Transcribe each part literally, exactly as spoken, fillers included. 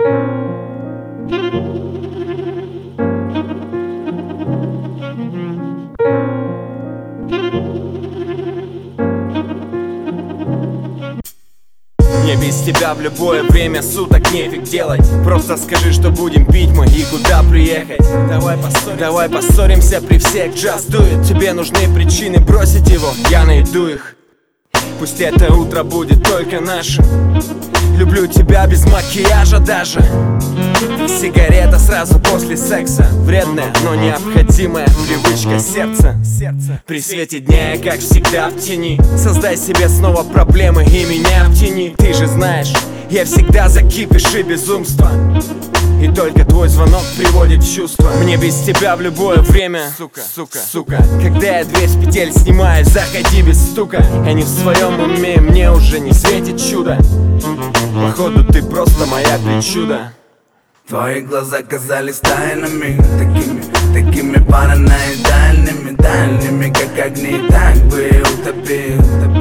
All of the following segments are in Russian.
Мне без тебя в любое время суток нефиг делать. Просто скажи, что будем пить мы и куда приехать. Давай поссоримся, Давай поссоримся при всех, just do it. Тебе нужны причины бросить его, я найду их. Пусть это утро будет только нашим. Люблю тебя без макияжа даже. Сигарета сразу после секса. Вредная, но необходимая привычка сердца. При свете дня я, как всегда, в тени. Создай себе снова проблемы и меня обтяни. Ты же знаешь, я всегда за кипиш и безумство. И только твой звонок приводит в чувство. Мне без тебя в любое время, сука, сука, сука. Когда я дверь с петель снимаю, заходи без стука. Я не в своем уме, мне уже не светит чудо. Походу ты просто моя причуда. Твои глаза казались тайнами, такими, такими параноидальными, дальними, как огни, так бы и утопил,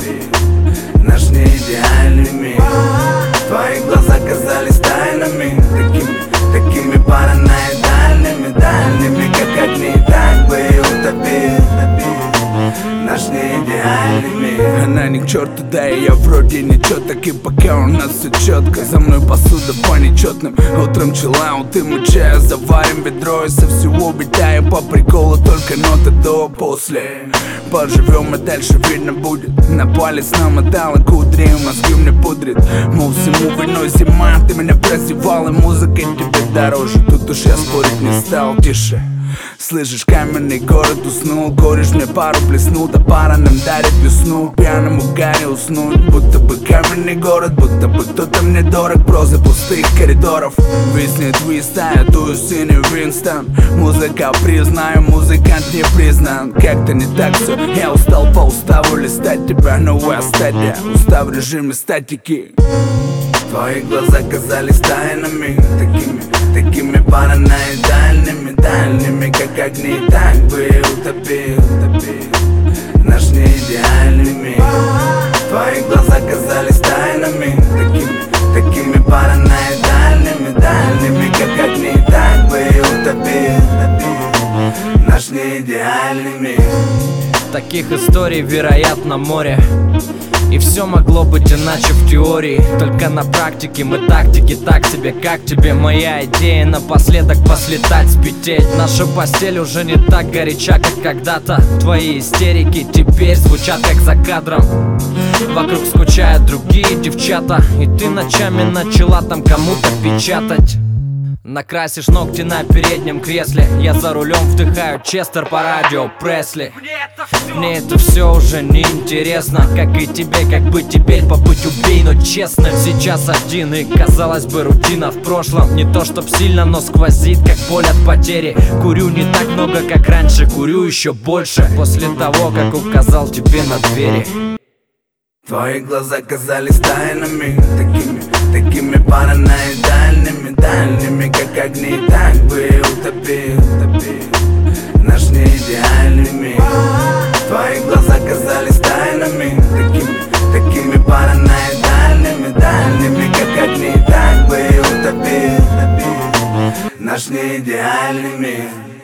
утопил наш неидеальный мир. Твои глаза казались тайнами, такими, такими параноидальными, дальними, как огни, так бы и утопил, утопил наш неидеальный мир. Она ни к черту, да и я вроде ничего, так и пока у нас все четко. За мной посуда по нечетным. Утром чиллаут и мы чая заварим ведро и со всего убегаем по приколу, только ноты до после. Поживем и дальше видно будет. На палец намотала кудри, мозги мне пудрит. Мол, всему виной зима, ты меня прозевал, и музыка тебе дороже. Тут уж я спорить не стал, тише. Слышишь, каменный город уснул, горишь мне пару плеснул, да пара нам дарит весну. Пьяным угаре уснуть, будто бы каменный город, будто бы кто-то мне дорог. Прозы пустых коридоров, виснет твиста, я дую синий Винстон. Музыка признаю, музыкант не признан. Как-то не так все, я устал по уставу листать тебя, новая стадия, устав в режиме статики. Твои глаза казались тайнами, такими, такими параноидальными, дальними, как огни, так бы и утопил, утопил наш неидеальный мир. Твои глаза казались тайнами, такими, такими параноидальными, дальними, как огни, так бы и утопил, утопил наш неидеальный мир. Таких историй, вероятно, море. И все могло быть иначе в теории. Только на практике мы тактики так себе. Как тебе моя идея напоследок послетать, спеть? Наша постель уже не так горяча, как когда-то. Твои истерики теперь звучат как за кадром. Вокруг скучают другие девчата, и ты ночами начала там кому-то печатать. Накрасишь ногти на переднем кресле. Я за рулем вдыхаю Честер по радио Пресли. Мне это все уже не интересно, как и тебе, как бы теперь побыть убей, но честно. Сейчас один и, казалось бы, рутина в прошлом. Не то чтоб сильно, но сквозит, как боль от потери. Курю не так много, как раньше, курю еще больше после того, как указал тебе на двери. Твои глаза казались тайнами, такими, такими параноидальными, дальними, как огни, так бы и утопил, утопил наш неидеальный мир. Твои глаза казались тайнами, такими, такими параноидальными, дальними, как огни, так бы и утопил, утопил наш неидеальный мир.